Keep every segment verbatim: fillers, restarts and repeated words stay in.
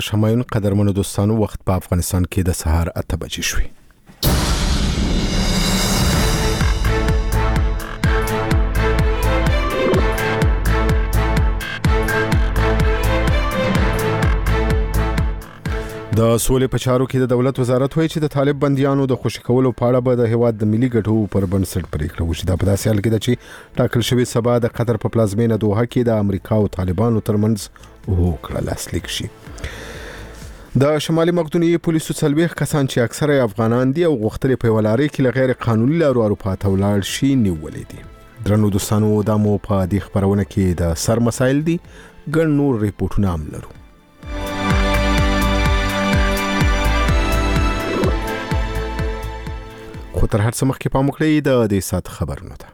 شمایون قدرمنو دوستانو، وخت په افغانستان کې د سهار اته بجې شوې. د سولې په چارو کې د دولت وزارت وایي چې د طالب بنديانو د خوشي کولو په اړه به د هیواد د ملي ګټو پر بنسټ پریکړه وشي. دا په داسې حال کې ده چې ټاکل شوی سبا د قطر په پلازمینه دوحه کې د امریکا او طالبانو ترمنځ هوکړه لاسلیک شي. د شمالي مقدونیې پولیسو څلوېښت کسان چې اکثره افغانان دي او غوښتل په ولاري کې لغیر قانوني لارو اروپا ته ولاړ شي نیولې دي. درنو دوستانو، دا مو په دې خبرونه کې د سر مسایل دي، ګڼ نور ریپورتونه هم لرو. خو تر هر څه مخکې پام وکړئ د دې سات خبرونه ته.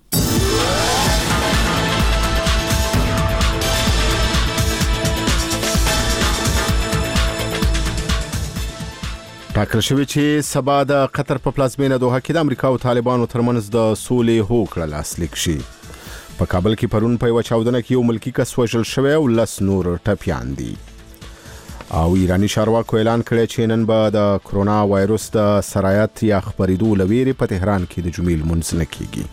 ټاکل شوی چې سبا د قطر په پلازمینه دوحه کې د امریکا او طالبانو ترمنځ د سولې هوکړه لاسلیک شي. په کابل کې پرون په یو چاودنه کې یو ملکی کس وژل شوی او لس نور ټپیان دي. او ایرانی چارواکو اعلان کړی چې نن به د کرونا وایروس د سرایت یا خپریدو لویری په تهران کې د جمعې لمونځ نه کیږي.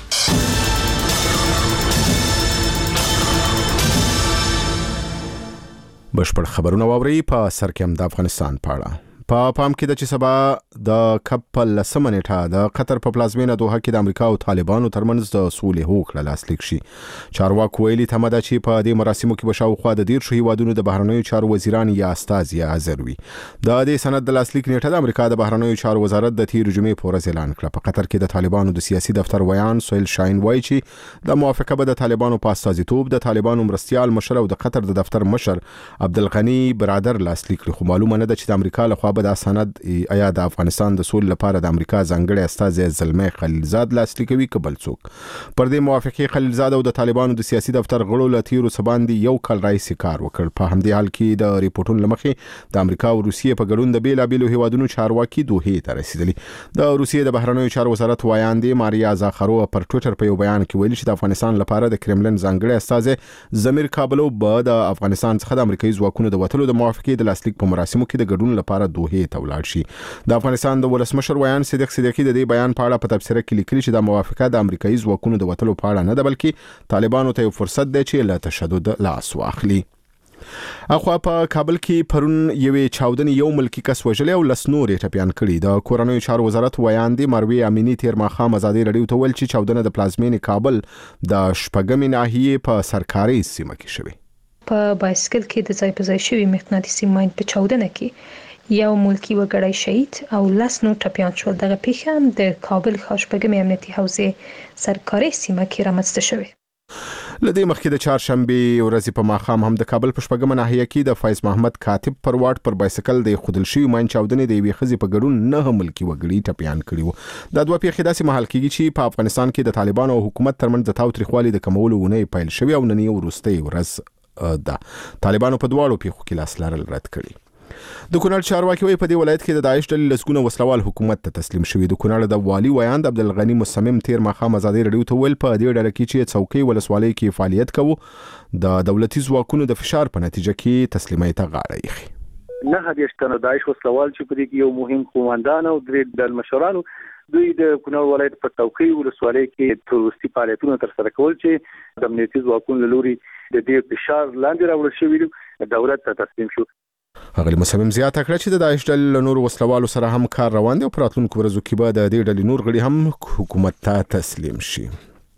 بشپړ خبرونه واورئ په سر کې هم د افغانستان په اړه. په پام کې د چې سبا د کپل لسمه نیټه د قطر په پلازمینه دوحه کې د امریکا او طالبانو ترمنځ د سولې هوکړه لاسلیک شي. چارواکو ویلي تمه ده چې په دې مراسمو کې به شاوخوا د دېرشو هیوادونو د بهرنیو چارو وزیران یا استازي حاضر وي. د دې سند د لاسلیک نیټه د امریکا د بهرنیو چارو وزارت د تیر جمعې په ورځ اعلان کړه. په قطر کې د طالبانو د سیاسي دفتر ویان سهیل شاهین وایي چې د موافقه به د طالبانو په استازیتوب د طالبانو مرستیال مشر او د قطر د دفتر مشر عبدالغنی برادر لاسلیک کړي. خو معلومه نه ده چې د امریکا لخوا به دا سند آیا د افغانستان د سولې لپاره د امریکا ځانګړي استازي زلمي خلیلزاد لاسلیکوي که بل څوک. پر دې موافقه خلیلزاد او د طالبانو د سیاسي دفتر غړو له تیرو سباندې یو کال راهیسې کار وکړ. په همدې حال کې د ریپورتونو له مخې د امریکا او روسیې په ګډون د بیلابیلو هیوادونو چارواکي دوحې ته رسیدلي. د روسیې د بهرنیو چارو وزارت وایاندې ماریا زاخرووا پر ټویټر په یو بیان کې ویلي چې د افغانستان لپاره د کرملن ځانګړي استازي زمیر کابلو به د افغانستان څخه د امریکایي ځواکونو د وتلو د موافقې د لاسلیک په مراسمو کې د ګډون لپاره دوحې ته ولاړ شي. د افغانستان د ولسمشر ویان صدیق صدیقی د دې بیان په اړه په تبصره کې لیکلي چې د موافقه د امریکایي ځواکونو د وتلو په اړه نه ده، بلکې طالبانو ته یو فرصت دی چې له تشدد لاس واخلي. اخوا په کابل کې پرون یوې چاودنې یو ملکی کس وژلی او لس نورې ټپیان کړي. د کورنیو چارو وزارت ویاندې مروی امینی تیر ماښام ازادي رادیو ته ویل چې چاودنه د پلازمینې کابل د شپږمې ناحیې په سرکاري سیمه کې شوې. په بایسکل کې د ځای په ځای شوي مقناطیسي ماین په چاودنه کې یو ملکی وګړی شهید او لس نور ټپیان شول. دغه پیښه هم د کابل ښار شپږمې امنیتي حوزې سرکاري سیمه کې رامنځته شوې. لدې مخکې د چهارشنبې ورځې په ماښام هم د کابل په شپږمه ناحیه کې د فیض محمد کاتب پر واټ پر بایسکل د خودل شوي ماین چاودنې د یوې ښځې په ګډون نه ملکی وګړي ټپیان کړي وو. دا دوه پیښې داسې مهال کېږي چې په افغانستان کې د طالبانو او حکومت ترمنځ د تاوتریخوالي د کمولو ونې پیل شوې او نن یې وروستۍ ورځ ده. طالبانو په دواړو پیښو کې لاس لرل رد کړي. د کونړ چارواکي وایي په دې ولایت کې د داعش ډلې لسګونه وسلوال حکومت ته تسلیم شوي. د کونړ د والي ویاند عبدالغنی مصمم تیر ماښام ازادي رادیو ته ویل په دې ډله کې چې څوکۍ ولسوالۍ کې فعالیت کوو د دولتي ځواکونو د فشار په نتیجه کې تسلیمۍ ته غاړه ایښي. نه دېرش تنه داعش وسلوال چې په دې کې یو مهم قوماندان او درې ډل مشرانو دوی د کونړ ولایت په څوکۍ ولسوالۍ کې تروریستي فعالیتونه ترسره کول چې د امنیتي ځواکونو له لوري د دې فشار لاندې راوړل شوي دولت ته تسلیم شو. هغه مصمم زیاته کړه چې د داعش ډلې له نورو وسلوالو سره هم کار روان دی او په راتلونکو ورځو کې به د دې ډلې نور غړي هم حکومت ته تسلیم شي.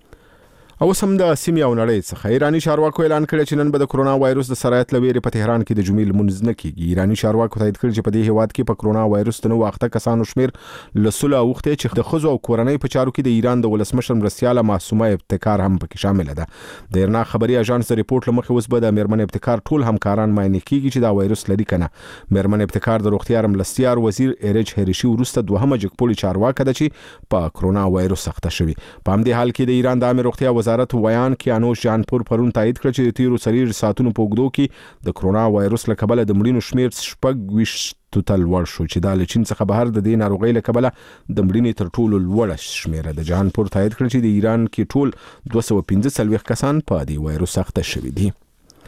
او سم د سیمې او نړۍ څخه ایرانی چارواکو اعلان کړی چې نن به د کرونا وایروس د سرایت لویری په تهران کې د جمعې لمونځ نه کیږي. ایرانی چارواکو تایید کړی چې په دې هیواد کې په کرونا وایروس د نو وخته کسانو شمیر لسله اوخته چې د خزو او کورنۍ په چارو کې د ایران د ولسمشر مرستیاله معصومه ابتکار هم پکې شامل ده. د ایرنا خبري اژانس د ریپورت لمخې اوس به د میرمن ابتکار ټول همکاران معاینه کیږي چې دا وایروس لري کنه. میرمن ابتکار د روغتیا مرستیال وزیر ایرج هریشي ورسته دوهمه جګپولی چارواکه ده چې په کرونا وایروس سخته شوی. په همدې حال کې د ایران د عامه روغتیا وزارت ویان کیانوش جانپور پرون تایید کړ چې د تیرو څلور ساعتونو په اوږدو کې د کرونا وایروس له کبله د مړینو شمیر شپږ ویشت ته لوړ شو چې د چین څخه بهر د دې ناروغۍ له کبله د مړینې تر ټولو لوړه شمیره ده. جانپور تایید کړ چې د ایران کې ټول دوه سوه پنځه څلوېښت کسان په دې وایروس اخته شوي دي.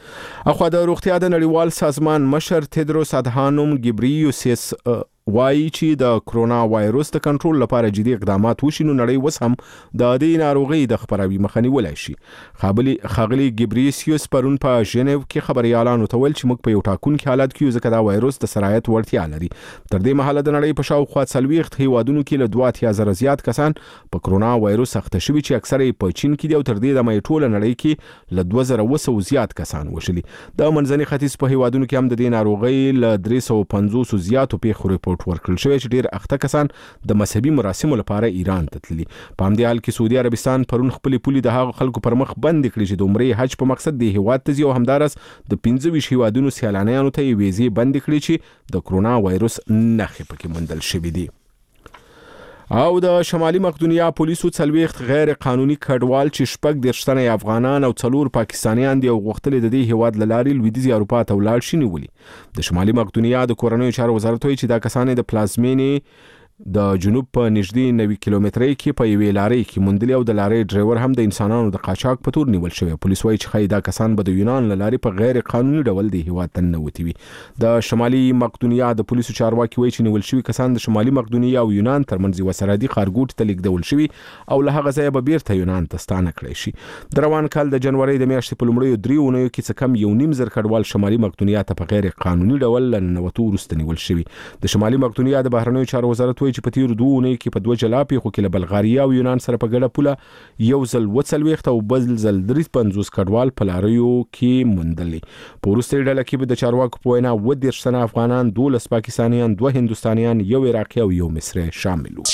اخو د روغتیا د نړیوال سازمان مشر تدروس ادهانوم ګبریوسس وایي چې د کرونا وایروس د کنټرول لپاره جدي اقدامات وشي نو نړۍ وس هم د دې ناروغي د خپراوي مخه نیولای شي. خابلی خاغلی ګبریسیوس پرون په ژنیو کې خبريالانو ته ویل چې موږ په یو ټاکونکي حالت کې ځکه دا وایروس د سرایت وړتیا لري. تر دې مهاله د نړۍ په شاوخوا څلوېښت هیوادونو کې له دوه اتیا زره زیات کسان په کرونا وایروس اخته شوي چې اکثره په چین کې دي او تر دې د مې ټوله نړۍ کې له دوه زره وسو زیات کسان وشلي. د منځني ختیځ په هیوادونو کې هم د دې ناروغي له درې سوه پنځوس زیاتو پیښو ریپورت ورکړل شوی چې ډیر اخته کسان د مذهبي مراسمو لپاره ایران ته تللي. په همدې حال کې سعودي عربستان پرون خپلې پولې د هغو خلکو پر مخ بند کړې چې د عمرې حج په مقصد د هیواد ته ځي او همدارس د پنځه ویشت هیوادونو سیلانیانو ته یې ویزې بند کړې چې د کرونا وایروس نښې پکې موندل شوي دي. او د شمالي مقدونیا پولیسو څلوېښت غیر قانوني کډوال چې شپږ دېرش تنه افغانان او څلور پاکستانیان دي او غوښتل د دې هیواد له لارې لویدیځې اروپا ته ولاړ شي نیولي. د شمالي مقدونیا د کورنیو چارو وزارت وایي چې دا کسان د پلازمینې د جنوب په نږدې نوي کیلومترۍ کې په یوې لارې کې موندلي او د لارې ډرایور هم د انسانانو د قاچاق په تور نیول شوی. پولیس وایي چې خای دا کسان به د یونان له لارې په غیر قانوني ډول د هیواد ته ننوتي وي. د شمالي مقدونیا د پولیسو چارواکي وایي چې نیول شوي کسان د شمالي مقدونیا او یونان ترمنځ یوه سرحدي ښارګوټي ته لیږدول شوي او له هغه ځایه به بیرته یونان ته ستانه کړی شي. د روان کال د جنورۍ د میاشتې په لومړیو درې اونیو کې څه کم یو نیم زر کډوال شمالي مقدونیا ته په غیر قانوني ډول له ننوتو وروسته نیول شوي. د شمالي مقدونیا د بهرنیو چارو وزارت وایي چې په تیرو دوه کې په دوه جلا پیښو کې له بلغاریا او یونان سره په ګډه پوله یو ځل اووه څلوېښت او بل ځل درې پنځوس کډوال په لاریو کې موندلي. په وروستۍ ډله کې به د چارواکو په وینا اووه دېرش تنه افغانان، دولس پاکستانیان، دوه هندوستانیان، یو عراقي او یو مصری شامل وو.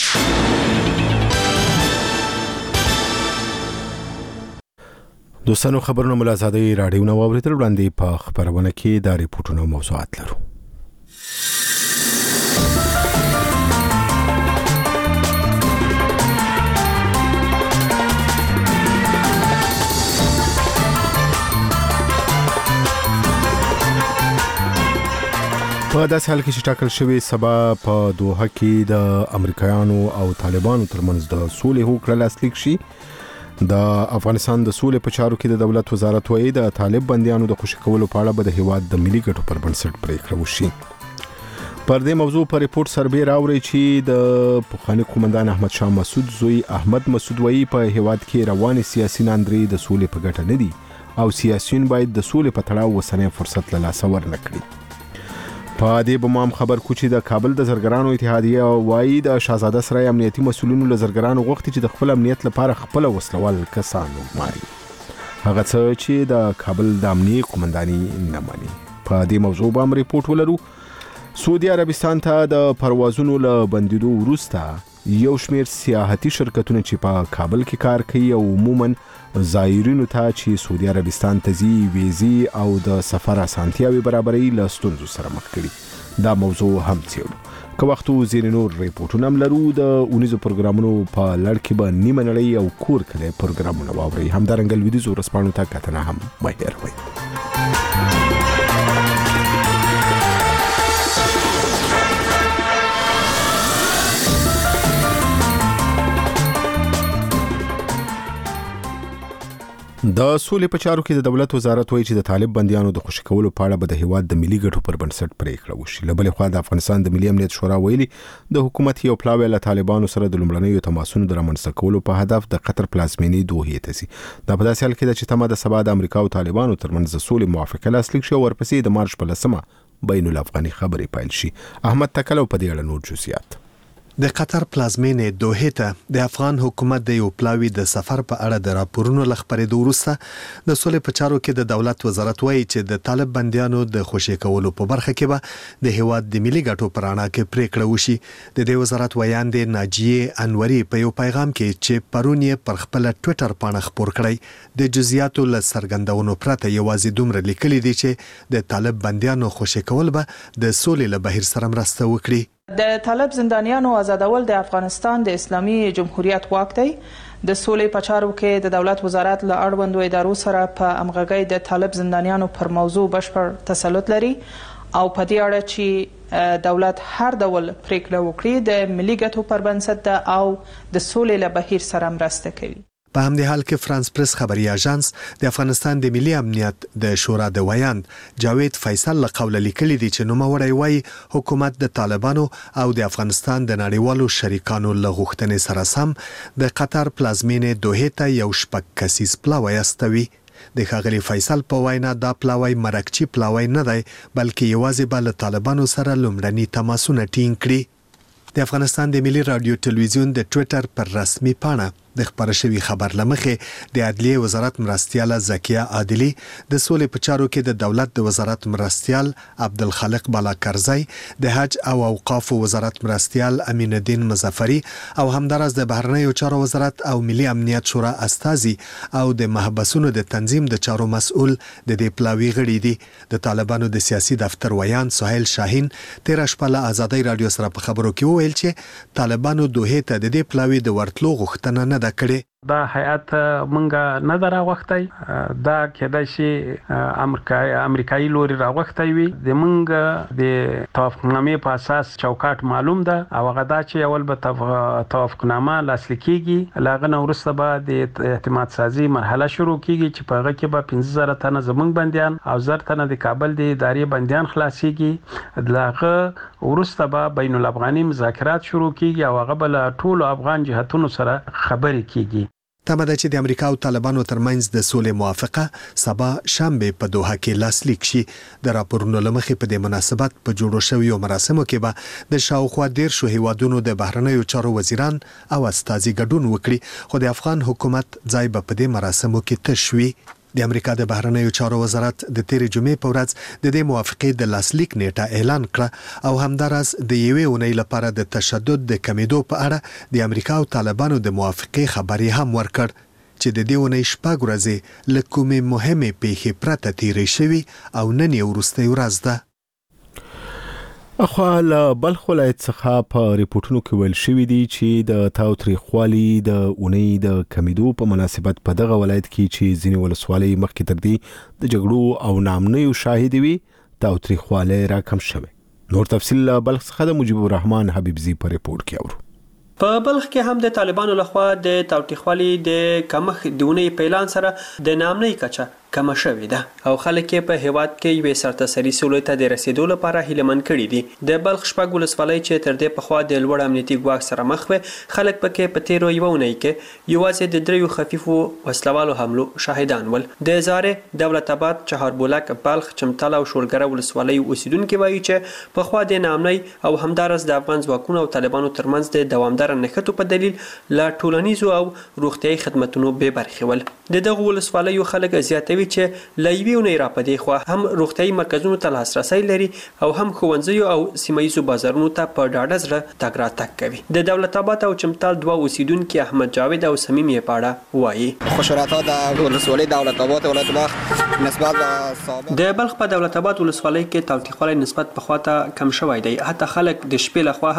دوستانو خبرونه ملازادي راډیو نو اوریدل وړاندې په خبرونه کې د ریپورتونو موضوعات لرو. په داسې حال کې چې ټاکل شوی سبا په دوحه کې د امریکایانو او طالبانو ترمنځ د سولې هوکړه لاسلیک شي. د افغانستان د سولې په چارو کې د دولت وزارت وایي د طالب بندیانو د خوشي کولو په اړه به د هیواد د ملي ګټو پر بنسټ پریکړه وشي. پر دې موضوع په ریپورت سربې راوړي چې د پخوانی قومندان احمد شاه مسعود زوی احمد مسعود وایي په هیواد کې رواني سیاسي ناندري د سولې په ګټه نه دي او سیاسيون باید د سولې په تړاو وسنۍ فرصت له لاسه ورنکړي. په دې به مام خبر کو چې د کابل د زرګرانو اتحادیه وایي د شاهزاده سرای امنیتي مسولینو له زرګرانو غوښتي چې د خپل امنیت لپاره خپل وسلوال کسانو ماري. هغه څه چې د کابل د امنیتي قومنداني نه مانی. په دې موضوع باندې ریپورت ولرو. سعودي عربستان ته د پروازونو له بندیدو وروسته یو شمېر سیاحتي شرکتونه چې په کابل کې کار کوي او عموماً زایرینو ته چې سعودي عربستان ته ځي ویزې او د سفر اسانتیاوي برابرۍ له ستونزو سره مخ کړي. دا موضوع هم څېړو. که وخت ځینې نور ریپورټونه هم لرو. د اونیزو پروګرامونو په لړ کې به نیمه نړۍ او کور کلی پروګرامونه واورئ. همدارنګه لویدیځو ورځپاڼو ته کتنه هم مه هېروئ. د سولې په چارو کې د دولت وزارت وایي چې د طالب بندیانو د خوشي کولو په اړه به د هیواد د ملي ګټو پر بنسټ پریکړه وشي. له بلې خوا د افغانستان د ملي امنیت شورا ویلي د حکومت یو پلاوی له طالبانو سره د لومړنیو تماسونو د رامنځته کولو په هدف د قطر پلازمینې دوحې ته ځي. دا په داسې حال کې ده چې تمه د سبا د امریکا او طالبانو ترمنځ د سولې موافقه لاسلیک شي او ورپسې د مارچ په لسمه بین الافغاني خبرې پیل شي. احمد تکلو په دې اړه نور جزئیات. د قطر پلازمینې دوحې ته د افغان حکومت د یو پلاوی د سفر په اړه د راپورونو لخبرېدو وروسته د سولې په چارو کې د دولت وزارت وایي چې د طالب بندیانو د خوشي کولو په برخه کې به د هیواد د ملي ګټو پر اړه کې پریکړه وشي. د دې وزارت ویاندې ناجیه انوري په یو پیغام کې چې پرون یې پر خپل ټوئیټر باندې خبر کړی د جزئیاتو له څرګندونو پرته یوازې دومره لیکلي دي چې د طالب بندیانو خوشي کول به د سولې له بهیر سره مرسته وکړي. د طالب زندانیانو آزادول د افغانستان د اسلامي جمهوریت واک دی. د سولې په چارو کې د دولت وزارت له اړوندو ادارو سره په همغږۍ د طالب زندانیانو پر موضوع بشپړ تسلط لري او په دې اړه چې دولت هر ډول پریکړه وکړي د ملي ګټو پر بنسټ ده او د سولې له بهیر سره مرسته کوي. په همدې حال کې فرانس پریس خبري اژانس د افغانستان د ملي امنیت د شورا د ویاند جاوید فیصل له قوله لیکلي دي چې نوموړی وایي حکومت د طالبانو او د افغانستان د نړیوالو شریکانو له غوښتنې سره سم د قطر پلازمینې دوحې ته یو شپږ کسیز پلاوی استوي. د ښاغلي فیصل په وینا دا پلاوی مرکچی پلاوی نه دی بلکې یوازې به له طالبانو سره لومړني تماسونه ټینګ کړي. د افغانستان د ملي رادیو ټلویزیون د ټویټر پر رسمي پاڼه د خبر شوی خبر لمخې د عدلیه وزارت مرستیال زکیه عادلی د سولې په چارو کې د دولت د وزارت مرستیال عبدالخالق بالاکرزی د حج او اوقاف وزارت مرستیال امین الدین مظفری او همدارس د بهرنیو چارو وزارت او ملي امنیت شورا استازي او د محبسونو د تنظیم د چارو مسؤل د دې پلاوی غړي دي. د طالبانو د سیاسي دفتر ویان سهیل شاهین تیر شپه له آزادۍ رادیو سره په خبرو کې وویل چې طالبانو دوحې ته د دې پلاوی د ورتلو غوښتنه نه کړي. دا هیئت مونږه نه دراوختي دا کېدای شي امریکای امریکایي لوري راوختي وي د مونږ د توافقنامې په اساس چوکاټ معلوم ده او هغه دا چې اول به توافقنامه لاسلیک کیږي لاغه نو ورسته به د اعتماد سازي مرحله شروع کیږي چې په هغه کې به پنځه زره تنه زمونږ بنديان او زر تنه د کابل د ادارې بنديان خلاصيږي لاغه ورسته به بین الافغاني مذاکرات شروع کیږي او هغه بل ټول افغان جهتونو سره خبرې کیږي. تمه ده چې د امریکا او طالبانو ترمنځ د سولې موافقه سبا شنبه په دوحه کې لاسلیک شي. د راپورونو لمخې په دې مناسبت په جوړو شویو مراسمو کې به د شاوخوا ډیر شو هیوادونو د بهرنیو چارو وزیران او استازي ګډون وکړي خو د افغان حکومت ځای به په دې مراسمو کې تش وي. د امریکا د بهرنیو چارو وزارت د تیرې جمعې په ورځ د دې موافقې د لاسلیک نیټه اعلان کړه او همدارس د یوې اونۍ لپاره د تشدد د کمیدو په اړه د امریکا او طالبانو د موافقې خبري هم ورکړ چې د دې اونۍ شپږ ورځې له کومې مهمې پیښې پرته تیرې شوي او نن یې وروستۍ ورځ ده. اخوا له بلخ ولایت څخه په ریپورتونو کې ویل شوي دي چې د تاوتریخوالي د اونۍ د کمیدو په مناسبت په دغه ولایت کې چې ځینې ولسوالۍ مخکې تر دې د جګړو او نامنیو شاهد وي تاوتریخوالی راکم شوی. نور تفصیل له بلخ څخه د مجيب الرحمن حبیبزی په ریپورت کې اورو. په بلخ کې هم د طالبانو لخوا د تاوتریخوالي د کمښت د اونۍ په اعلان سره د نامنۍ کچه کم شوې ده او خلک په هیواد کې یو سرتسري سولې ته د رسیدو لپاره هیلمن کړي دي. د بلخ شپږ ولسوالۍ چې تر دې په خوا د لوړ امنیتي ګواښ سره مخ وي خلک پکې په تیرو یو اونۍ کې یوازې د دریو خفیفو وسلوالو حملو شاهدان ول. د زاره دولت آباد چهاربولک بلخ چمتال او شولګره ولسوالۍ اوسیدونکو وایي چې په خوا د نامنۍ او همدارس د افغان ځواکونو او طالبانو ترمنځ د دوامدار نښتو په دلیل لا ټولنیزو او روغتيایي خدماتونو به برخې ول. د دغه ولسوالیو خلک زیاتوي چې لایوي نه را پدې خو هم روغتيایي مرکزونو ته لاسرسي لري او هم ښوونځیو او سیمایي بازارونو ته په ډاډه زړه تګ راتګ کوي. د دولت آباد او چمتال دوه اوسیدونکو احمد جاوید او سمیم یې پاړه وایي خوشحالتا د ولسوالۍ دولت آباد ولایت بلخ نسبت به د بلخ په دولت آباد ولسوالۍ کې تاوتریخوالی نسبت په خواته کم شوی دی. حتی خلک د شپې لخوا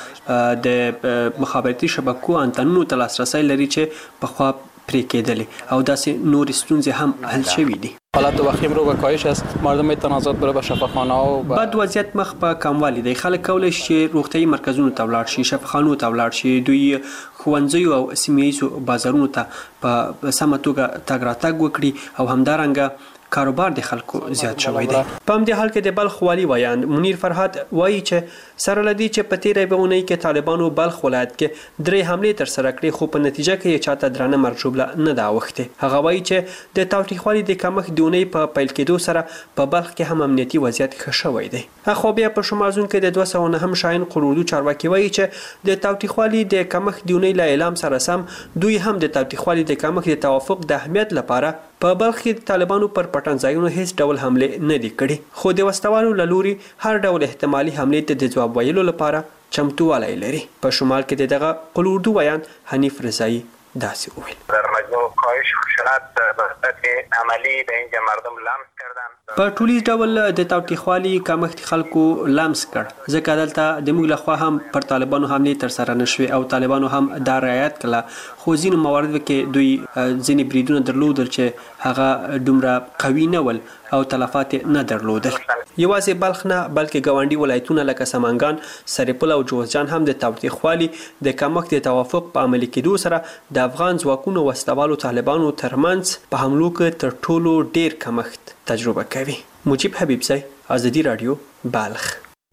هم د مخابراتي شبکو انتنونو ته لاسرسي لري چې په خوا پرې کېدلې او داسې نور ستونزې هم حل شوي دي. حالت وخیم رو به کاهش است. مردم تنازعات بره به شفاخانه ها و بد وضعیت مخ په کموالی دی. خلک کولی شي روغتيایي مرکزونو ته ولاړ شي، شفاخانو ته ولاړ شي، دوی ښوونځیو او سیمایي بازارونو ته په سمه توګه تګ راتګ وکړي او همدارنګه کاروبار د خلکو زیات شوی دی. په همدې حال کې د بلخ والی ویان منیر فرهاد وایي چې سره لدی چې په تیرې به اونۍ کې طالبانو بلخ ولایت کې درې حملې تر سره کړې خو په نتیجه کې یې چاته درانه مرجوبله نه دا وخته. هغه وایي چې د تاوتریخوالي د کمښت د اونۍ په پیل کېدو سره په بلخ کې هم امنیتي وضعیت ښه شوی دی. خو بیا په شمازون کې د دوه سوه نه هم شاین قروردو چارواکي وایي چې د تاوتریخوالي د کمښت د اونۍ له اعلام سره سم دوی هم د تاوتریخوالي د کمښت د توافق د اهمیت لپاره په بلخ کې طالبانو پر پټن ځایونو هیڅ ډول حمله نه دي کړې خو د وسوالو لوري هر ډول احتمالي حمله ته د جواب ویلو لپاره چمتووالی لري. په شمال کې دغه قلوردو بیان حنیف رضایی داسې وویل در مجموع کاهش خشونت به صورت عملی به اینجا مردم لمس کردن په ټولیز ډول د تاوتریخوالي کمښت خلکو لمس کړ ځکه دلته د موږ لخوا هم پر طالبانو حملې تر سره نشوي او طالبانو هم دا رعایت کړه خو ځینو مواردو کې دوی ځینې بریدونه درلودل چې هغه دومره قوي نه ول او تلفات نه درلودل. یوازې بلخ نه بلکې ګاونډي ولایتونه لکه سمنګان، سرپل او جوزجان هم د تاوتریخوالي د کمښت د توافق په عملي کېدو سره د افغان ځواکونو وسلوالو طالبانو ترمنځ په حملو کې تر ټولو ډیر کمښت تجربه کوي. مجيب حبیبزی، ازادي رادیو، بلخ.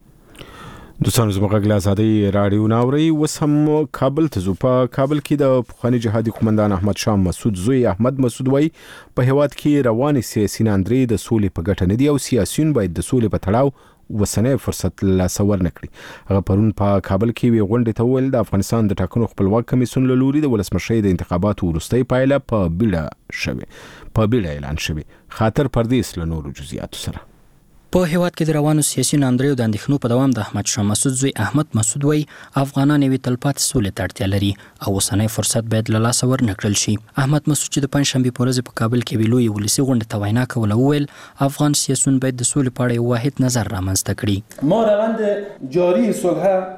دوستانو زموږ غږ له ازادۍ راډیو ناوري اوس هم کابل ته ځو. په کابل کې د پخواني جهادي قومندان احمد شاه مسعود زوی احمد مسعود وایي په هیواد کې روانې سیاسي ناندرۍ د سولې په ګټه نه دي او سیاسيون باید د سولې په تړاو وسنۍ فرصت لاسه ورنه کړي. هغه پرون په کابل کې وی غونډې ته ویل د افغانستان د ټاکنو خپلواک کمیسیون له لوري د ولسمشرۍ د انتخاباتو وروستۍ پایله په بیړه شوه په بیړه اعلان شوه. خاطر پردیس له نورو جزئیاتو سره په هیواد کې د روانو سیاسي ناندریو د اندېښنو په دوام د احمد شاه مسعود زوی احمد مسعود وایي افغانان یې تلپاتې سولې ته اړتیا لري او اوسنی فرصت باید له لاسه ورنه کړل شي. احمد مسعود چې د پنځشنبې په ورځ په کابل کې ویلو یو ولسي غونډه ته وینا کوله وویل افغان سیاسيون باید د سولې په اړه یو واحد نظر رامنځته کړي. ما روند جاری صلح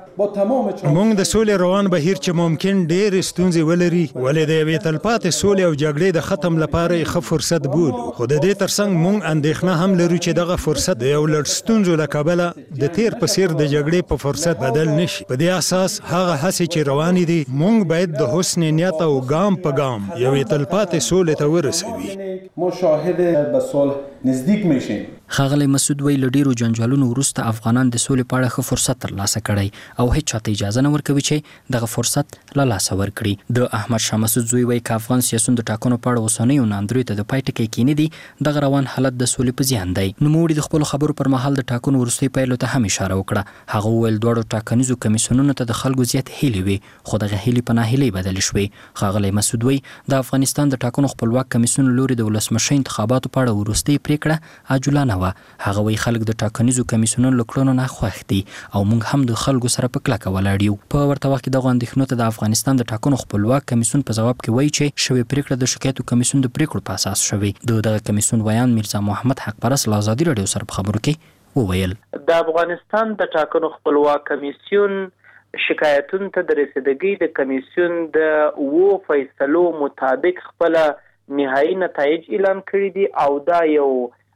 موږ د سولې روان بهیر چې ممکن ډېر ستونزې ولري ولې د یوې تلپاتې سولې او جګړې د ختم لپاره یې ښه فرصت بولو خو د دې ترڅنګ موږ اندېښنه هم لرو چې دغه فرصت د یو لړ ستونزو له کبله د تیر په څیر د جګړې په فرصت بدل نشي. په دې اساس هغه هڅې چې روانې دي موږ باید د حسن نیت او ګام په ګام یوې تلپاتې سولې ته ورسوي. مشاهده به صلح نزدیک میشیم. ښاغلی مسعود ویل ډیرو جنجالونو وروسته افغانان د سولې په اړه ښه فرصت ترلاسه کړی او هیڅ چاته اجازه نه ورکوي چې دغه فرصت له لاسه ورکړي. د احمد شاه مسعود زوی وایي که افغان سیاسيون د ټاکنو په اړه اوسنیو ناندریو ته د پای ټکی کېني دي دغه روان حالت د سولې په زیان دی. نوموړي د خپلو خبرو پر مهال د ټاکنو وروستۍ پایلو ته هم اشاره وکړه. هغه وویل دواړو ټاکنیزو کمیسیونونو ته د خلکو زیات هیلې وي خو دغه هیلې په ناهیلۍ بدلې شوې. ښاغلی مسعود وایي د افغانستان د ټاکنو خپلواک کمیسیون لوري د ولسمشرۍ انتخاباتو په اړه وروستۍ پریکړه عاجلانه وه. هغه وایي خلک د ټاکنیزو کمیسیونونو له کړنو نه خوښ دي او موږ هم د خلکو سره په کلکه ولاړ یو. په ورته وخت کې دغه اندېښنو ته د افغانستان د ټاکنو خپلواک کمیسیون په ځواب کې وایي چې شوې پریکړه د شکایتو کمیسیون د پریکړو په اساس شوې. د دغه کمیسیون ویان میرزا محمد حق پرست له ازادي راډیو سره په خبرو کې وویل د افغانستان د ټاکنو خپلواک کمیسیون شکایتونو ته د رسیدګۍ د کمیسیون د وو فیصلو مطابق خپل نهایی نتایج اعلان کړي دي او دا یو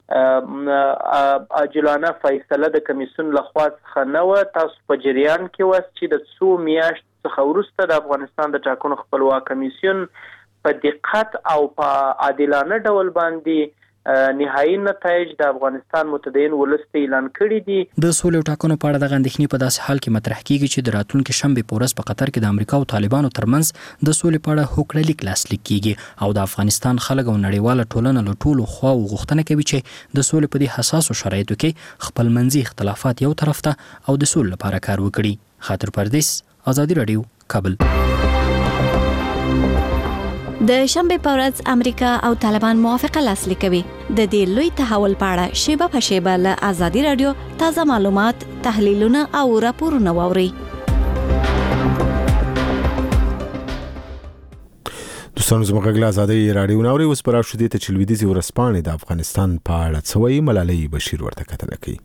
عاجلانه فیصله د کمیسیون لخوا څخه نه وه. تاسو په جریان کې وست چې د څو میاشتو څخه وروسته د افغانستان د ټاکنو خپلواک کمیسیون په دقت او په عادلانه ډول باندې نهایی نتایج د افغانستان متدین ولس ته اعلان کړي دي. د سولې او ټاکنو په اړه دغه اندېښنې په داسې حال کې مطرح کیږي چې د راتلونکي شنبې په ورځ په قطر کې د امریکا او طالبانو ترمنځ د سولې په اړه هوکړه لیک لاسلیک کیږي او د افغانستان خلک او نړیواله ټولنه له ټولو خواو غوښتنه کوي چې د سولې په دې حساسو شرایطو کې خپلمنځي اختلافات یو طرف ته او د سولې لپاره کار وکړي. خاطر پردیس، ازادي رادیو، کابل. د شنبې په ورځ امریکا او طالبان موافقه لاسلیک کوي. د دې لوی تحول په اړه شیبه په شیبه له ازادي رادیو تازه معلومات، تحلیلونه او راپورونه واوري. دوستانو زموږ غږ له ازادۍ راډیو ناوري اوس پر شو دي ته چې لویدیځي ورځپاڼې د افغانستان په اړه څه وایي. ملالۍ بشیر ورته کتنه کوي.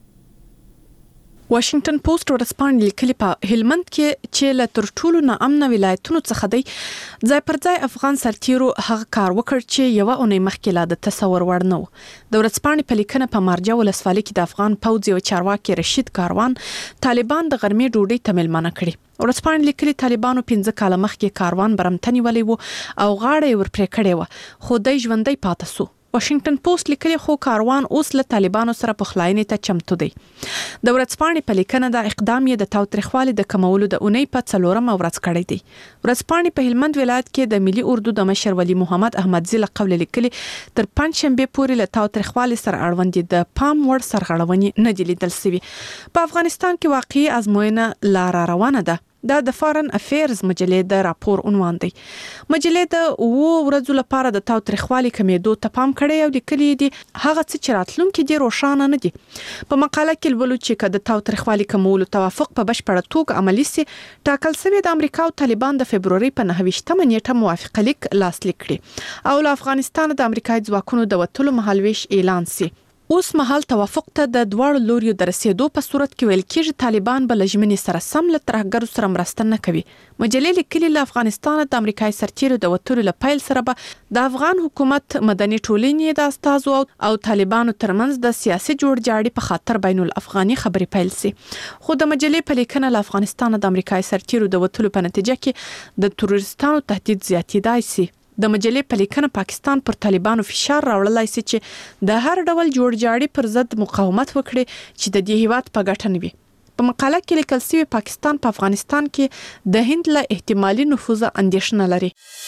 واشنگټن پوسټ ورځپاڼې لیکلي په هلمند کې چې له تر ټولو ناامنه ولایتونو څخه دی ځای پر ځای افغان سرتیرو هغه کار وکړ چې یوه اونۍ مخکې لا د تصور وړ نه و. د ورځپاڼې په لیکنه په مارجه ولسوالۍ کې د افغان پوځ یو چارواکي رشید کاروان طالبان د غرمې ډوډۍ ته میلمانه کړي. ورځپاڼې لیکلي طالبانو پنځه کاله مخکې کاروان برمته نیولی و او غاړه یې ورپرې کړې وه خو دی ژوندی پاتې سو. واشنگټن پوسټ لیکلي خو کاروان اوس له طالبانو سره پخلاینې ته چمتو دی. د ورځپاڼې په لیکنه دا اقدام یې د تاوتریخوالي د کمولو د اونۍ په څلورمه ورځ کړی دی. ورځپاڼې په هلمند ولایت کې د ملي اردو د مشر ولی محمد احمدزي له قوله لیکلي تر پنځشنبې پورې له تاوتریخوالي سره اړوند د پام وړ سرغړونې نه دي لیدل شوي. په افغانستان کې واقعي ازموینه لا را روانه ده. دا د فارن افیرز مجلې د راپور عنوان دی. مجلې د اوو ورځو لپاره د تاوتریخوالي کمیدو ته پام کړی او لیکلي دي هغه څه چې راتلونکي دي روښانه نه دي. په مقاله کې لولو چې که د تاوتریخوالي کمولو توافق په بشپړه توګه عملي سي ټاکل شوی د امریکا او طالبان د فبروري په نهه ویشتمه نیټه موافقه لیک لاسلیک کړي او له افغانستان د امریکایي ځواکونو د وتلو مهالویش اعلان سي. اوس مهال توافق ته د دواړو لوریو د رسیدو په صورت کې ویل کېږي طالبان به له ژمنې سره سم له ترهګرو سره مرسته نه کوي. مجلې لیکلي له افغانستان د امریکایي سرتیرو د وتلو له پیل سره به د افغان حکومت مدني ټولنې د استازو او طالبانو ترمنځ د سیاسي جوړجاړي په خاطر بین الافغاني خبرې پیل سي. خو د مجلې په لیکنه له افغانستان د امریکایي سرتیرو د وتلو په نتیجه کې د تروریستانو تهدید زیاتېدای سي. د مجلې په لیکنه پاکستان پر طالبانو فشار راوړلای سي چې د هر ډول جوړجاړي پر ضد مقاومت وکړي چې د دې هیواد په ګټه نه وي. په مقاله کې لیکل شوی پاکستان په افغانستان کې د هند له احتمالي نفوذ اندېښنه لري.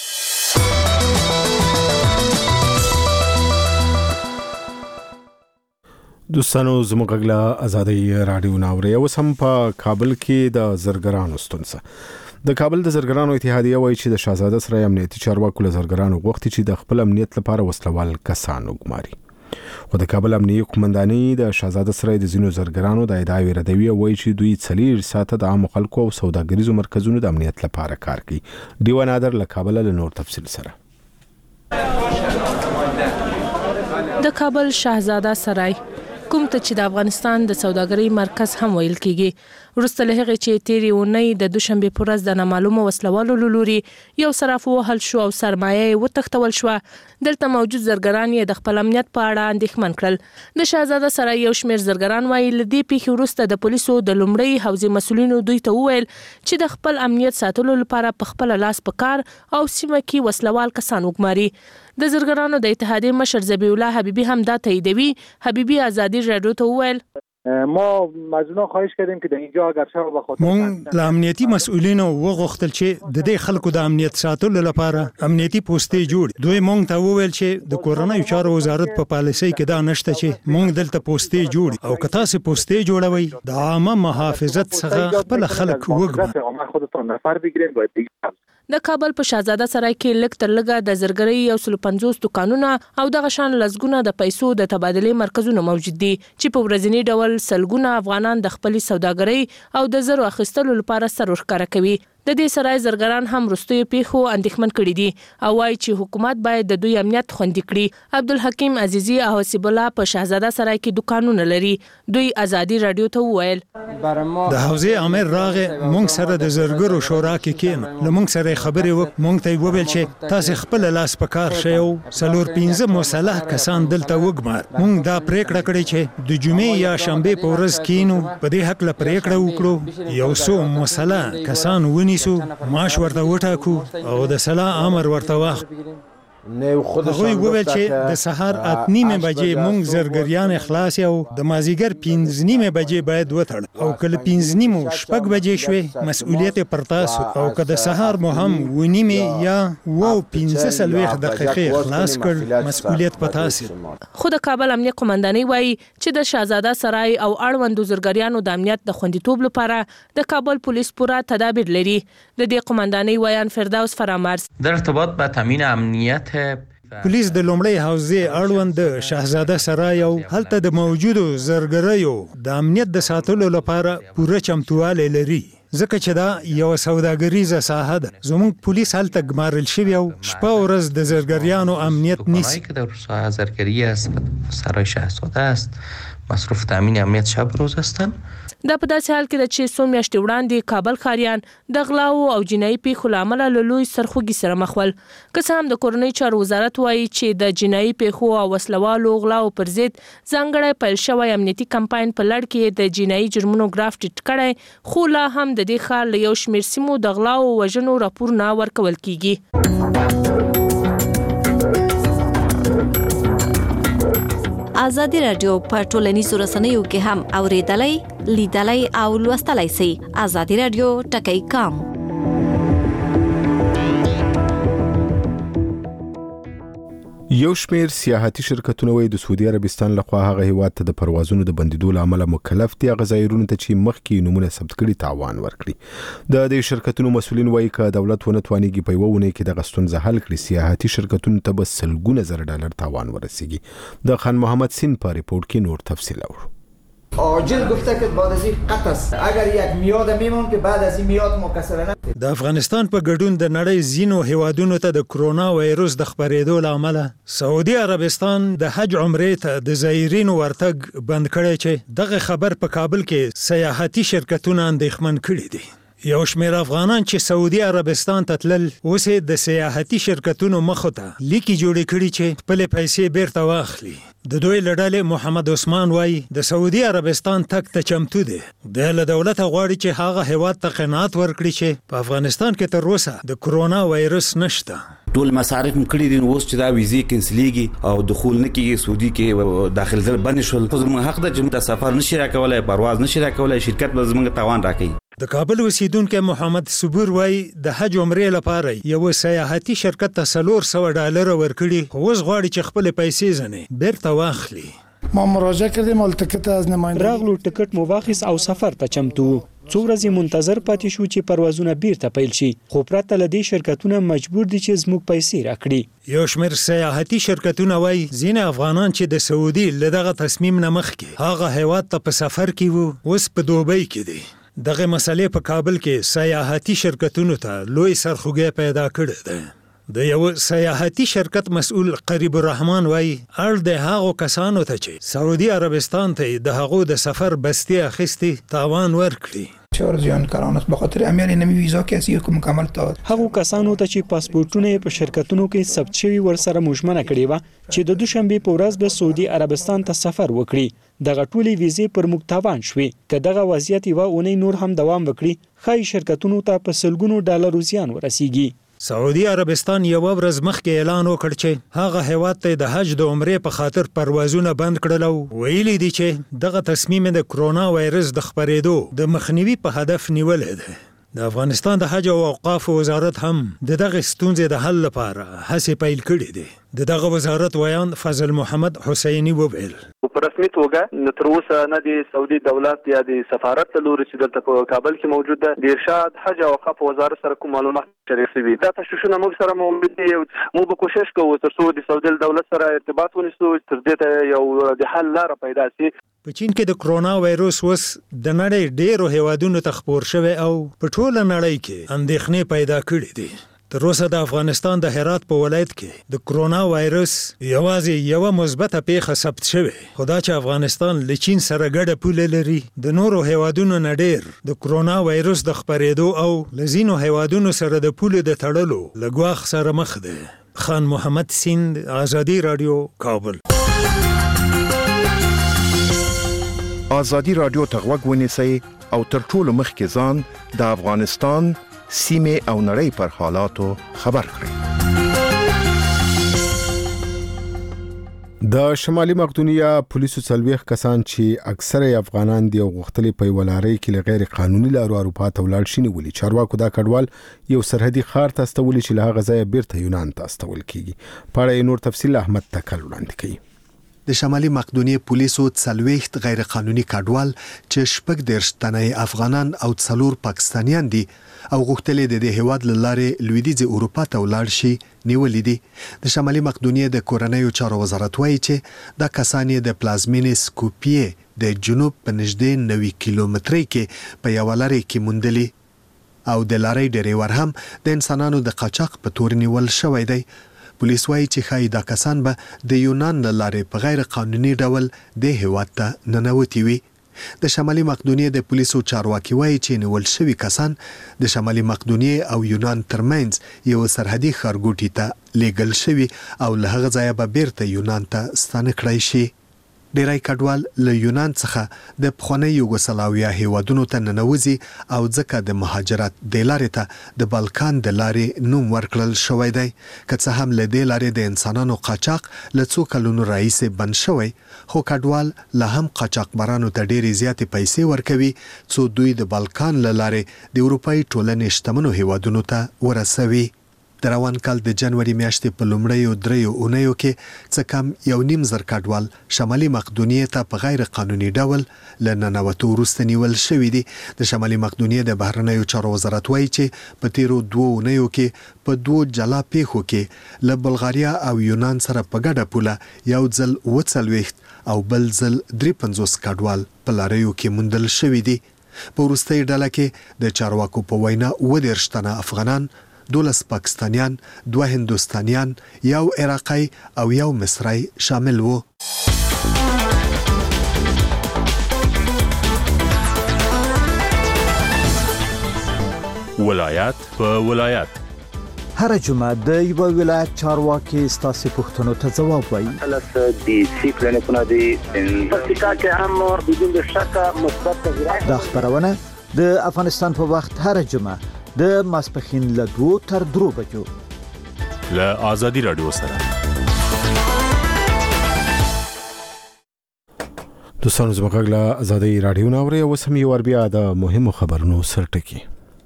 دوستانو زموږ غږ آزادۍ رادیو ناوړي اوس هم په کابل کې د زرګرانو ستونزه. د کابل د زرګرانو اتحادیه وایي چې د شاهزاده سرای امنیتي چارواکو له زرګرانو غوښتي چې د خپل امنیت لپاره وسلوال کسان وګماري. خو د کابل امنیتي قومندانۍ د شاهزاده سرای د ځینو زرګرانو د ادعاوې ردوي او وایي چې دوی څلور ساعته د عام خلکو او سوداګریزو مرکزونو د امنیت لپاره کار کوي. دیوان نادر له کابل له نور تفصیل سره. د کابل شاهزاده سرای کوم ته چې د افغانستان د سوداګرۍ مرکز هم ویل کیږي ورسته له هغه چې تیری ونی د دوشنبه پر ورځ د نامعلومه وسلوالو لوري یو صراف وهل شو او سرمایه وتښتول شو. دلته موجود زرګران یې د خپل امنیت په اړه اندېښمن کړل. د شاهزاده سرای یو شمېر زرګران وایي لدې پیښې وروسته د پولیسو د لومړی حوزې مسولینو دوی ته وویل چې د خپل امنیت ساتلو لپاره په خپل لاس په کار او سیمه کې وسلوال کسان وګماري. د زرګرانو د اتحادیې مشر ذبیح الله حبیبی هم دا تاییدوي. حبیبی آزادی رادیو ته وویل ما از اونا خواهش کردیم که در اینجا اگرچه به خاطر مونږ له امنیتي مسؤلینو وغوښتل چې د دې خلکو د امنیت ساتلو لپاره امنیتي پوسټې جوړ. دوی مونږ ته وویل چې د کورونایي چارو وزارت په پالیسۍ کې دا نشته چې مونږ دلته پوسټې جوړ او که تاسو پوسټې جوړوي د عامه محافظت څخه خپل خلک وګمارئ. خودتون نفر بگیرید باید دیگه. د کابل په شاهزاده سرای کې لږ تر لږه د زرګرۍ یو سل پنځوس دکانونه او دغه شان لزګونه د پیسو د تبادلې مرکزونه موجود دي چې په ورځنی ډول سلګونه افغانان د خپل سوداګرۍ او د زرو اخیستلو لپاره سر ورښکاره کوي. د دې سرای زرګران هم وروستیو پیښو اندېښمن کړي دي او وايي چې حکومت باید د دوی امنیت خوندي کړي. عبدالحکیم عزیزی او حسیب الله په شاهزاده سرای کې دکانونه لري. دوی آزادي رادیو ته وویل د حوزې امیر راغې مونږ سره د زرګرو شورا کې کېنه له مونږ سره خبرې وک مونږ ته وویل چې تاسو خپل لاس په کار شئ او څلور پنځه مصالح کسان دلته وګمار. مونږ دا پریکړه کړې چې د جمعې یا شنبه په ورځ کېنو په دې حق له پریکړه وکړو یو څو مصالح کسان ونی ماش ورته وټاکو او د صلاح امر ورته واخلو. هغوی وویل چې د سهار اته نیمه بجې مونږ زرګریان اخلاص او د مازیګر پنځه نیمه بجې باید وتړ او کله پنځه نیمه شپږ بجې شوې مسؤلیت پر تاسو او که د سهار مو هم و نیمه یا و پنځه سلويخ دقیقې خلاص کړ مسؤلیت په تاسو. خو د کابل امنیت قومندانۍ وایي چې د شاهزاده سرای او اړوندو زرګریانو د امنیت د خوندیتوب لپاره د کابل پولیس پوره تدابیر لري. د دې قومندانۍ ویان فردوس فرامرز در ارتباط با تامین امنیت پولیس د لومړی حوزې اړوند د شاهزاده سرای او هلته د موجودو زرګریو د امنیت د ساتلو لپاره پوره چمتوالی لري ځکه چې دا یو سوداګریزه ساحه ده. زموږ پولیس هلته ګمارل شوی او شپه ورځ د زرګریانو امنیت نیسي. در ساحه زرگری است سرای شاهزاده است مصروف تامین امنیت شب روز هستند. دا په داسې حال کې ده چې څو میاشتې وړاندې کابل ښاریان د غلاو او جنایي پیښو له امله له لوی سرخوږي سره مخ ول. که څه هم د کورنۍ چارو وزارت وایي چې د جنایي پیښو او وسلوالو غلاو پر ضد ځانګړی پیل شوی امنیتي کمپاین په لړ کې د جنایي جرمونو ګراف ټیټ کړی خو لا هم د دې ښار له یو شمېر سیمو د غلاو او وژنو راپورونه ورکول کیږي. آزادي رادیو په ټولنیزو رسنیو کې هم اوریدلای لیدلای او لوستلای شئ. آزادي رادیو ټکی کام یو شمیر سیاحتي شرکتونه وایي د سعودي عربستان لخوا هغه هیواد ته د پروازونو د بندیدو لامل مکلف دي هغه ځایونو ته چې مخکې نمونه ثبت کړي تاوان ورکړي. د دې شرکتونو مسؤلین وایي چې دولت ونه توانېږي په یوه ونې کې د غستون زهل کړي سیاحتي شرکتونو ته به سلګونه زره ډالر تاوان ورسیږي. د خان محمد سین په ریپورت کې نور تفصیل اورو. عاجل گفته که بعد از این قطع است. اگر یک میاد میمون که بعد از این میاد مکسرانه. د افغانستان په ګډون د نړۍ زینو هیوادونو ته د کرونا وایروس د خپرېدو له امله سعودي عربستان د حج عمرې ته د زایرینو ورتګ بند کړی چې دغه خبر په کابل کې سیاحتي شرکتونه اندېښمن کړي دي. یو شمېر افغانان چې سعودي عربستان ته تلل اوس د سیاحتي شرکتونو مخو ته لیکي جوړې کړي چې خپلې پیسې بیرته واخلي. د دوی له ډلې محمد عثمان وایي د سعودي عربستان تګ ته چمتو دی. دی له دولته غواړي چې هغه هیواد ته قناعت ورکړي چې په افغانستان کې تر اوسه د کرونا وایرس نشته. ټول مصارف مکړي دي اوس چې دا ویزې کینسلیږي او دخول نه کیږي سعودي کې داخل ځل بند شول. خو زموږ حق ده چې موږ سفر نشي راکولای، پرواز نشي راکولای، شرکت به زموږ تاوان راکړي. د کابل اوسیدونکو محمد صبور وای د حج عمرې لپاره یو سیاحتي شرکت ته څلور سوه ډالر ورکړي، خو اوس غواړي چې خپل پیسې ځنې بیرته واخلي. ما مراجعه کردیم ول ټکټ از نماینده راغلو ټکټ مو واخیس او سفر ته چمتو. څو ورځې منتظر پاتې شو چې پروازونه بیرته پیل شي، خو پرته له دې شرکتونه مجبور دي چې زموږ پیسې راکړي. یو شمېر سیاحتي شرکتونه وای ځینې افغانان چې د سعودي له دغه تصمیم نه مخکې هغه هیواد ته په سفر کې وو اوس په دوبۍ کې دي. دغه مسلې په کابل کې سیاحتي شرکتونو ته لوی سرخوږی پیدا کړی دی. د یو سیاحتي شرکت مسؤل قریب الرحمن وای اړ د هغو کسانو ته چې سعودي عربستان ته د هغو د سفر بستی اخیستی تاوان ورکړي. چهار زیانکاران است به خاطر امیال نمی ویزا کسی کو مکمل تا هغو کسانو ته چې پاسپورتونه په شرکتونو کې ثبت شوي ورسره مجمنه کړي و چې د دوشنبه په ورځ به سعودي عربستان ته سفر وکړي. دغه ټولې ویزې پر موږ تاوان شوې. که دغه وضعیت یوه اونۍ نور هم دوام وکړي ښایي شرکتونو ته په سلګونو ډالرو زیان ورسیږي. سعودي عربستان یو ورځ مخکې اعلان وکړ چې هغه هیواد ته د حج د عمرې په خاطر پروازونه بند کړل او ویلي دي چې دغه تصمیم د کرونا وایرس د خپرېدو د مخنیوي په هدف نیولې ده. د افغانستان د حج او اوقاف وزارت هم د دغه ستونزې د حل لپاره هڅې پیل کړې دي. د دغه وزارت ویان فضل محمد حسینی وویل په رسمي توګه تر اوسه نه د سعودي دولت یا د سفارت له لوري چې دلته په کابل کې موجود ده د ارشاد حج او اوقاف وزارت سره کوم معلومات شریک شوي دا تشویشونه موږ سره موجود دي. موږ به کوشش کوو تر څو د سعودي دولت سره ارتباط ونیسو تر دې ته یو د حل لاره پیدا شي. په چین کې د کرونا وایروس اوس د نړۍ ډېرو هیوادونو ته خپور شوی او په ټوله نړۍ کې اندېښنې پیدا کړې دي. تر اوسه د افغانستان د هرات په ولایت کې د کرونا وایرس یوازې یوه مثبته پیښه ثبت شوې، خو دا چې افغانستان له چین سره ګډه پوله لري د نورو هیوادونو نه ډېر د کرونا وایرس د خپرېدو او له ځینو هیوادونو سره د پولې د تړلو له ګواښ سره مخ دی. خان محمد سیند، آزادي راډیو، کابل. آزادي راډیو ته غوږ ونیسئ او تر ټولو مخکې ځان د افغانستان سیمه او نړۍ پر حالاتو خبر کړئ. د شمالي مقدونیه پولیسو څلوېښت کسان چې اکثره افغانان دي او غوښتلې په یوه لارۍ کې له غیر قانوني لارو اروپا ته ولاړ شي نیولي. چارواکو دا کډوال یو سرحدي ښار ته استولي چې له هغه ځایه بیرته یونان ته استول کیږي. په اړه نور تفصیل احمد تکل وړاندې کوي. د شمالي مقدونیه پولیسو څلوېښت غیر قانوني کډوال چې شپږ دېرش تنه افغانان او څلور پاکستانیان دي او غوښتلې د دې هیواد له لارې لویدیځې اروپا ته ولاړ شي نیولې دي. د شمالي مقدونیه د کورنیو چارو وزارت وایي چې دا کسان یې د پلازمینې سکوپیې د جنوب په نږدې نوي کیلومترۍ کې په یوه لارۍ کې موندلي او د لارۍ ډریور هم د انسانانو د قاچاق په تور نیول شوی دی. پولیس وایي چې ښایي دا کسان به د یونان له لارې په غیر قانوني ډول د هیواد ته ننوتي وي. د شمالي مقدونیه د پولیسو چارواکي وایي چې نیول شوي کسان د شمالي مقدونیه او یونان ترمنځ یو سرحدي ښارګوټي ته لیږل شوي او له هغه ځایه به بیرته یونان ته ستانه کړای شي. ډیری کډوال له یونان څخه د پخواني یوګوسلاویا هیوادونو ته ننوځي او ځکه د مهاجرت د لارې ته د بالکان د لارې نوم ورکړل شوی دی. که څه هم له دې لارې د انسانانو قاچاق له څو کلونو راهیسې بند شوی، خو کډوال لا هم قاچاقبرانو ته ډېرې زیاتې پیسې ورکوي څو دوی د بالکان له لارې د اروپایي ټولنې شتمنو هیوادونو ته ورسوي. د روان کال د جنوري میاشتې په لومړیو دریو اونیو کې څه کم یو نیم زر کډوال شمالي مقدونیه ته په غیر قانوني ډول له ننوتو وروسته نیول شوي دي. د شمالي مقدونیه د بهرنیو چارو وزارت وایي چې په تیرو دوو اونیو کې په دوو جلا پیښو کې له بلغاریا او یونان سره په ګډه پوله یو ځل اووه څلوېښت او بل ځل درې پنځوس کډوال په لاریو کې موندل شوي دي. په وروستۍ ډله کې د چارواکو په وینا اووه دېرش تنه افغانان، دولس پاکستانیان، دوه هندوستانیان، یو عراقی او یو مصری شامل وو. ولایت په ولایت هر جمعه د یو ولایت چارواکي ستاسو پوښتنو ته ځواب وایي. البته د سیکلن په نادي پکتیکا کې هم بدون شک مثبت تغیرات. د خبرونه د افغانستان په وخت هر جمعه د ماسپخین له دوه تر درو بجو له آزادي رادیو سره. دوستانو زموږ له آزادي رادیو ناوړي او سم یو بیا د مهمو خبرونو سرټکی.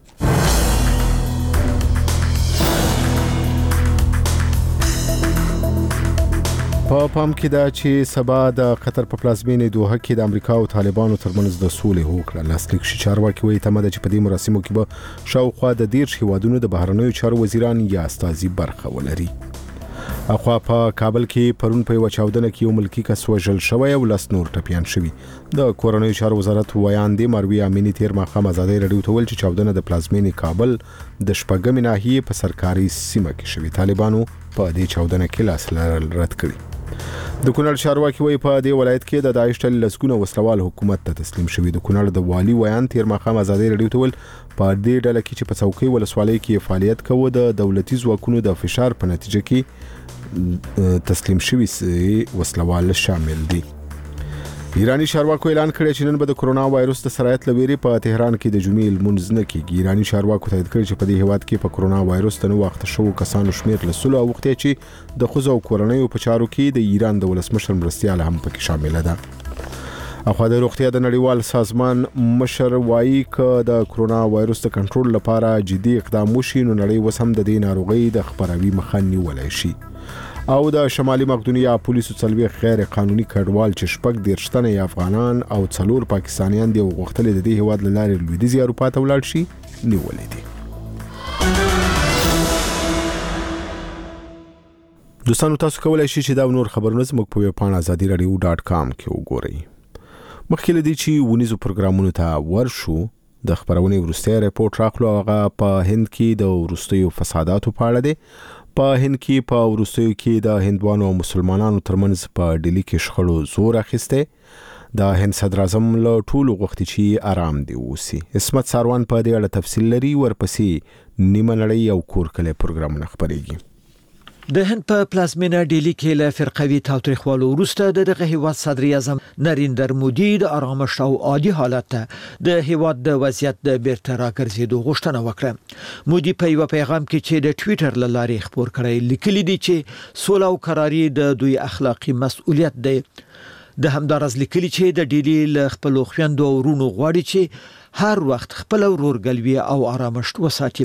په پام کې دا چې سبا د قطر په پلازمینې دوحه کې د امریکا او طالبانو ترمنځ د سولې هوکړه لاسلیک شي. چارواکي وایي تمه ده چې په دې مراسمو کې به شاوخوا د دېرش هیوادونو د بهرنیو چارو وزیران یا استازي برخه ولري. اخوا په کابل کې پرون په یو چاودنه کې یو ملکی کس وژل شوی او لاس نور ټپیان شوی. د کورنیو چارو وزارت ویاندې مروي امینی تیر ماښام آزادي رادیو ته ویل چې چاودنه د پلازمینې کابل د شپږمې ناحیې په سرکاري سیمه کې شوی. طالبانو په دې چاودنه کې لاس لرل رد کړی. د کونړ چارواکي وایي په دې ولایت کې د داعش ډلې لسګونه وسلوال حکومت ته تسلیم شوي. د کونړ د والي ویان تیر ماښام آزادي رادیو ته ویل په دې ډله کې چې په څوکۍ ولسوالۍ کې فعالیت کوي د دولتي ځواکونو د فشار په نتیجه کې تسلیم شوي وسلوال شامل دي. ایرانی چارواکو اعلان کړی چې نن به د کرونا وایروس د سرایت لويري په تهران کې د جمعې لمونځ نه کیږي. ایرانی چارواکو تایید کړی چې په دې هیواد کې په کرونا وایروس د نو وخت شو کسانو شمیر له سلو وخت چې د خوځو کورنیو په چارو کې د ایران د ولسمشر مرستيال هم پکې شامل ده. اخو د روغتیا د نړیوال سازمان مشر وایي ک د کرونا وایروس د کنټرول لپاره جدي اقدام وشي نو نړۍ وسم د دې ناروغي د خبروي مخه نیولای شي. او د شمالي مقدونیه پولیسو څلوي غیر قانوني کډوال چې شپږ دیرشتنه افغانان او څلور پاکستانیان دی وغوښتل د دې هواد لارې لویدیځ اروپا ته ولاړ شي نیولې دي. دوستانو تاسو کولای شئ چې دا نور خبرونه زموږ په ویب پاڼه آزادي رادیو ډاټ کام کې وګورئ. مخکې لدی چې ونیزو پروګرامونو ته ورشو د خبرونې ورسته ریپورت راخلو هغه په هند کې د ورستیو فساداتو په اړه دی. په هند کې په ورستیو کې د هندوانو او مسلمانانو ترمنځ په ډیلی کې شخړو زور اخیسته. د هند صدر اعظم له ټولو غوښتي چې آرام دی اوسي. اسمت ساروان په دې اړه تفصیل لري. ورپسې نیمه نړۍ او کورکله پروګرامونه خبرېږي. د هند په پلازمینه ډیلی کې له فرقوي تاوتریخوالو وروسته د دغه هیواد صدر اعظم نریندر مودي د آرامش او عادي حالت ته د هیواد د وضعیت د بیرته راګرځېدو غوښتنه وکړه. مودي په یو پیغام کې چې د ټوئیټر له لارې خبر کړی لیکلي دي چې سوله او قراري د دوی اخلاقی مسؤلیت دی. د همدارز لیکلي چې د ډیلی له خپل خويندو او ورونو غواړي چې هر وخت خپل ورورګلوي او آرامش وساتي.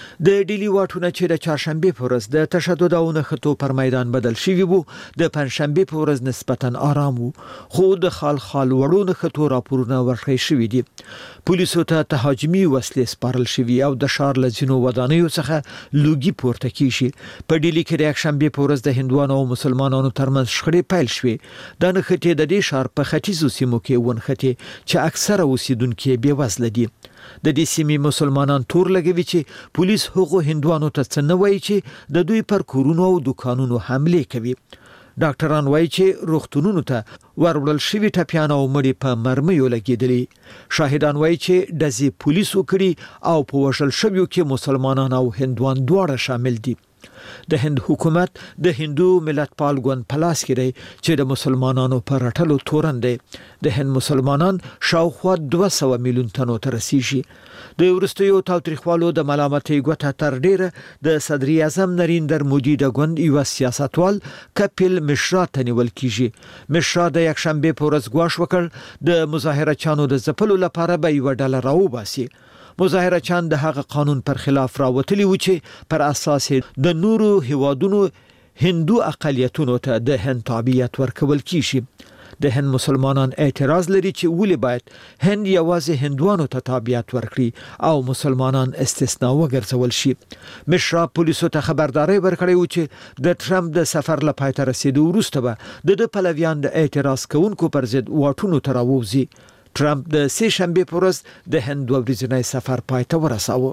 د ډیلی واټونه چې د چهارشنبه په ورځ د تشدد او نښتو پر میدان بدل شوی وو د پنځشنبه په ورځ نسبتا آرام وو خو د خال خال وړو نښتو راپورونه ورکړی شوی دي. پولیسو ته تهاجمي وسلې سپارل شوی او د شار لزینو ودانیو څخه لوګي پورته کیشي. په ډیلی کې د یکشنبه په ورځ د هندوانو او مسلمانانو ترمنځ شخړې پیل شوې. د نښتې د دې شار په ختیځو سیمو کې ونښتې چې اکثره اوسیدونکو بې وزله دي. د دې سیمې مسلمانان تور لګوي چې پولیس هغو هندوانو ته څه نه وایي چې د دوی پر کورونو او دکانونو حمله کوي. ډاکټران وایي چې روغتونونو ته ورول شوی ټپیان او مړي په مرمیو لګیدلي. شاهدان وایي چې دزي پولیسو کړي او په وشل شویو کې مسلمانان او هندوان دواړه شامل دي. د هند حکومت د هندو ملت پال ګوند پلاس کړي چې د مسلمانانو پر رټلو تورن دي. د هند مسلمانان شاوخوا دوه سوه میلیون تنو ته رسیږي. د ورستیو تاوتریخوالو د ملامتۍ ګوته تر ډیره د صدر اعظم نریندر مودي د ګوند یو سیاستوال کپیل مشرا ته نیول کیږي. مشرا د یکشنبه په ورځ غواړي وکړ د مظاهره چانو د ځپلو لپاره به یو ډالر راوباسي. مظاهره چان د هغه قانون پر خلاف راوتلی و چې پر اساس د نورو هیوادونو هندو اقلیتونو ته د هند تابعیت ورکول کیږي. د هند مسلمانان اعتراض لري چې ولې باید هند یوازې هندوانو ته تابعیت ورکړي او مسلمانان استثناء وګرځول شي. مشرا پولیسو ته خبرداري ورکړې و چې د ټرمپ د سفر له پای ته رسیدو وروسته به د پلویان د اعتراض کوونکو پر ضد واټونو ته راووځي. ټرمپ د سه شنبه پر ورځ د هند دوه ورځنی سفر پای ته ورساوه.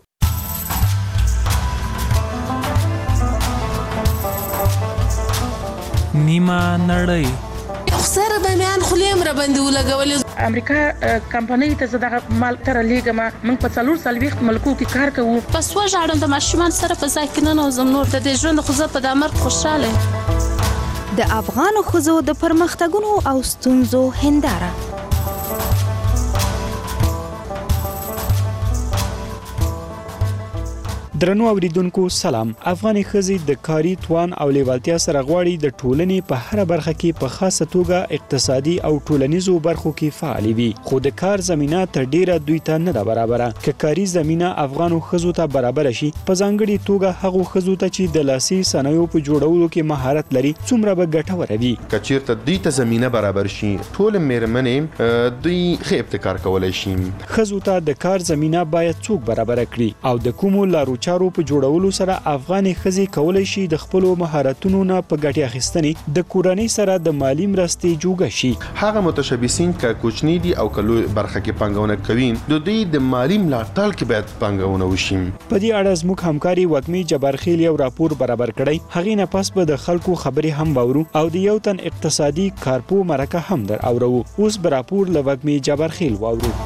نیمه نړۍ سره به میان خلیم را باندې ولګولې. امریکا کمپنۍ ته زداغه مال تر لیګه ما موږ په څلور سلويخت ملکو کې کار کوو. پس وژاړم د ماشومان سره په ځای کې نه نوزم نور د دې ژوند خو زه په دامر خوشاله. د افغان ښځو د پرمختګونو او ستونزو هنداره. درنو اوریدونکو سلام. افغاني ښځې د کاري توان او لیوالتیا سره غواړي د ټولنې په هر برخه کې په خاصه توګه اقتصادي او ټولنیزو برخو کې فعال وي، خو د کار زمينه تر ډیره دوی ته نه ده برابره. که کاري زمينه افغانو ښځو ته برابر شي، په ځانګړي توګه هغه ښځو ته چې د لاسي صنایعو په جوړولو کې مهارت لري، څومره به ګټوره وي. کچیرته دوی ته زمينه برابر شي، ټول میرمنې دوی ښه ابتکار کولای شي. ښځو ته د کار زمينه باید څوک برابر کړي او د کومو لارو چارو په جوړولو سره افغاني ښځې کولای شي د خپل مهارتونو نه په ګټه اخیستنې د کورنۍ سره د مالی مرستې جوړه شي. هغه متشبثین ک کوچنی دي او کلو برخه کې پنګونه کوي، د دوی د مالی ملاتړ کې باید پنګونه وشي. په دې اړه زموږ همکاري وګمي جبارخیل یو راپور برابر کړی. هغه نه پس به د خلکو خبرې هم باورو او د یو تن اقتصادي کارپو مرکه هم در اورو. اوس به راپور له وګمي جبارخیل واورو.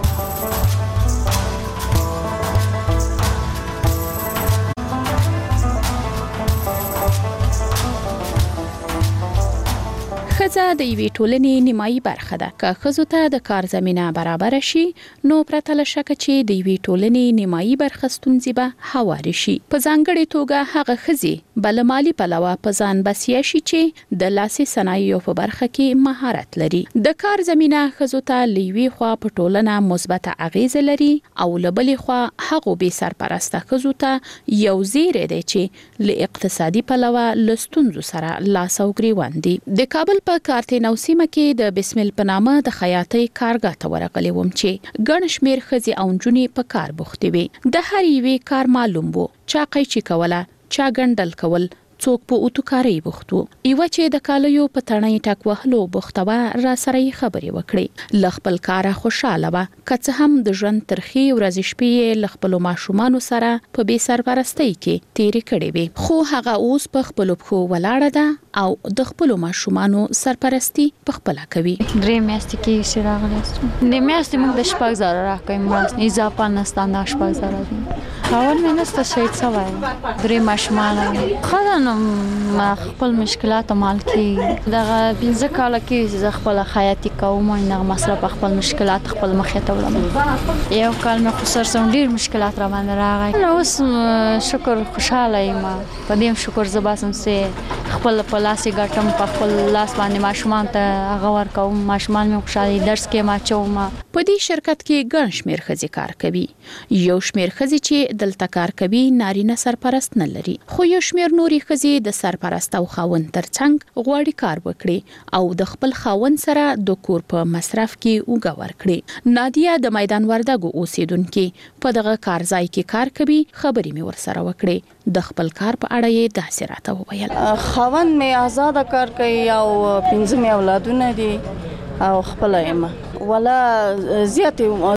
ښځه د یوې ټولنې نیمایي برخه ده. که ښځو ته د کار زمینه برابر شي، نو پرته له شکه چې د یوې ټولنې نیمایي برخه ستونزې به هوارې شي. په ځانګړې توګه هغه ښځې بل مالی پلوه په ځان بسیا شي چې د لاسي صنایعو په برخه کې مهارت لري. د کار زمینه ښځو ته لوي خوا په ټولنه مثبته اغیزه لري او لبلې خوا هغه به سرپرسته ښځو ته یو زیری دی چې له اقتصادي پلوه لستونزو سره لاس او ګریوان دي. د کابل په کارتینو سیمه کې د بسمل په نامه د خیاطۍ کارګاه ته ورغلې وم چې ګڼ شمېر ښځې او نجونې په کار بوختې وې. د هر یوې کار معلوم وو، چا قیچي کوله، چا ګنډل کول، څوک په اوتوکارۍ بوخت وو. یوه چې د کالیو په تڼۍ ټک وهلو بوخته وه، را سره یې خبرې وکړې. له خپل کاره خوشحاله وه، که څه هم د ژوند ترخې ورځې شپې یې له خپلو ماشومانو سره په بې سرپرستۍ کې تېرې کړې وې. خو هغه اوس په خپلو پښو ولاړه ده او د خپلو ماشومانو سرپرستی په خپله کوي. درې میاشتې کې چې راغلی یاستم، د میاشتې موږ د شپږ زره راکوي مرستې، اضافه نسته، دا شپږ زره دي. اول مې نسته شهید شوی، درې ماشومان ښه ده. نو ما خپل مشکلات مال کې دغه پنځه کاله کې زه خپل خیاطي کوم، نه مصرف خپل مشکلات خپل مخې ته وړم. یو کال مې خو سر ډېر مشکلات را باندې راغی. نو اوس شکر خوشاله یم، په دې شکر زه باسم چې خپل په لاس ګټم، په خپل لاس باندې ماشومان ته هغه ورکوم. ماشومان مې خوشاله درس کې ما چوم. په دې شرکت کې ګڼ شمېر ښځې کار کوي. یو شمېر ښځې چې دلته کار کوي نارینه سرپرست نه لري، خو یو شمېر نورې ښځې د سرپرست او خاوند ترڅنګ غواړي کار وکړي او د خپل خاوند سره د کور په مصرف کې اوږه ورکړي. نادیه د میدان وردګو اوسیدونکې په دغه کار ځای کې کار کوي. خبرې مې ورسره وکړې. د خپل کار په اړه یې داسې راته وویل. خاوند مې آزاده کار کوي او پنځه مې اولادونه دي او خپله یم. ولا زیاتې